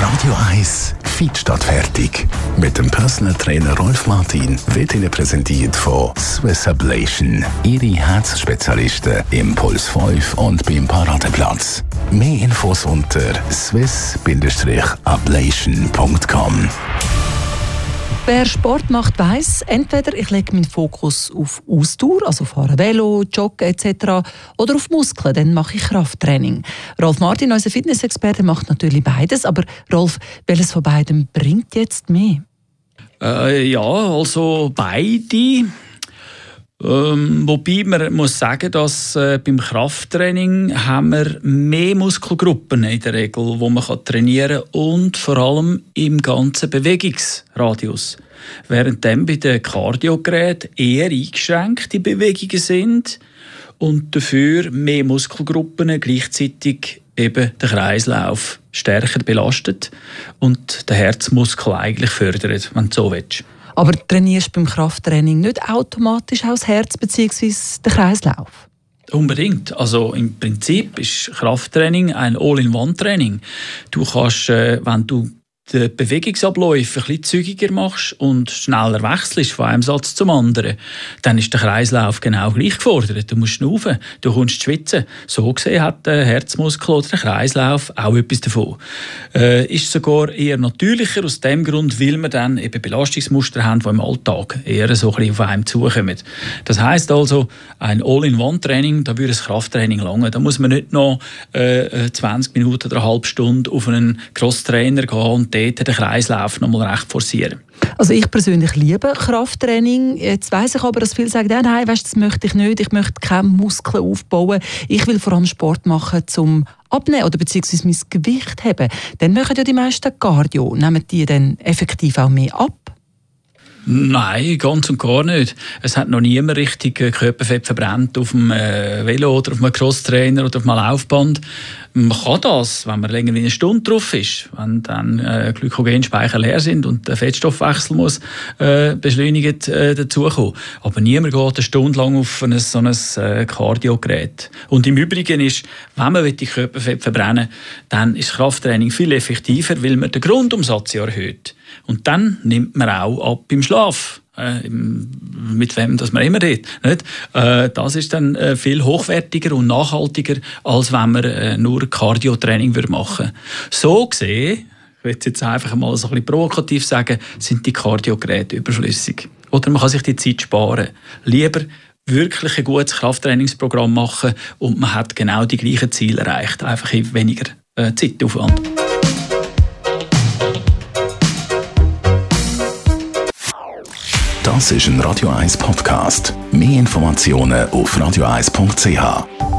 Radio 1 Fit statt fertig. Mit dem Personal Trainer Rolf Martin wird Ihnen präsentiert von Swiss Ablation. Ihre Herzspezialisten im Puls 5 und beim Paradeplatz. Mehr Infos unter swiss-ablation.com. Wer Sport macht, weiss, entweder ich lege meinen Fokus auf Ausdauer, also fahren Velo, Joggen etc., oder auf Muskeln, dann mache ich Krafttraining. Rolf Martin, unser Fitnessexperte, macht natürlich beides, aber Rolf, welches von beidem bringt jetzt mehr? Ja, also beide. Wobei man muss sagen, dass beim Krafttraining haben wir mehr Muskelgruppen in der Regel, wo man trainieren kann und vor allem im ganzen Bewegungsradius. Während dann bei den Kardiogeräten eher eingeschränkte Bewegungen sind und dafür mehr Muskelgruppen gleichzeitig eben den Kreislauf stärker belastet und den Herzmuskel eigentlich fördert, wenn du so willst. Aber trainierst du beim Krafttraining nicht automatisch auch das Herz bzw. den Kreislauf? Unbedingt. Also im Prinzip ist Krafttraining ein All-in-One-Training. Du kannst, wenn du die Bewegungsabläufe ein bisschen zügiger machst und schneller wechselst von einem Satz zum anderen, dann ist der Kreislauf genau gleich gefordert. Du musst schnaufen, du kommst schwitzen. So gesehen hat der Herzmuskel oder der Kreislauf auch etwas davon. Ist sogar eher natürlicher aus dem Grund, weil wir dann eben Belastungsmuster haben, die im Alltag eher so ein bisschen auf einem zukommen. Das heisst also, ein All-in-One-Training, da würde ein Krafttraining lange. Da muss man nicht noch 20 Minuten oder eine halbe Stunde auf einen Crosstrainer gehen und dort den Kreislauf noch mal recht forcieren. Also ich persönlich liebe Krafttraining. Jetzt weiss ich aber, dass viele sagen, nein, weißt, das möchte ich nicht. Ich möchte keine Muskeln aufbauen. Ich will vor allem Sport machen, zum Abnehmen oder beziehungsweise mein Gewicht heben. Dann machen ja die meisten Cardio. Nehmen die dann effektiv auch mehr ab? Nein, ganz und gar nicht. Es hat noch niemand richtig Körperfett verbrannt auf dem Velo oder auf einem Crosstrainer oder auf einem Laufband. Man kann das, wenn man länger wie eine Stunde drauf ist, wenn dann Glykogenspeicher leer sind und der Fettstoffwechsel muss beschleunigt dazukommen. Aber niemand geht eine Stunde lang auf so ein Kardiogerät. Und im Übrigen ist, wenn man die Körperfett verbrennen will, dann ist Krafttraining viel effektiver, weil man den Grundumsatz ja erhöht. Und dann nimmt man auch ab im Schlaf. Mit wem das man immer redet. Nicht? Das ist dann viel hochwertiger und nachhaltiger, als wenn man nur Cardio-Training machen würde. So gesehen, ich will jetzt einfach mal so ein bisschen provokativ sagen, sind die Cardio-Geräte überflüssig. Oder man kann sich die Zeit sparen. Lieber wirklich ein gutes Krafttrainingsprogramm machen und man hat genau die gleichen Ziele erreicht, einfach in weniger Zeitaufwand. Das ist ein Radio 1 Podcast. Mehr Informationen auf radio1.ch.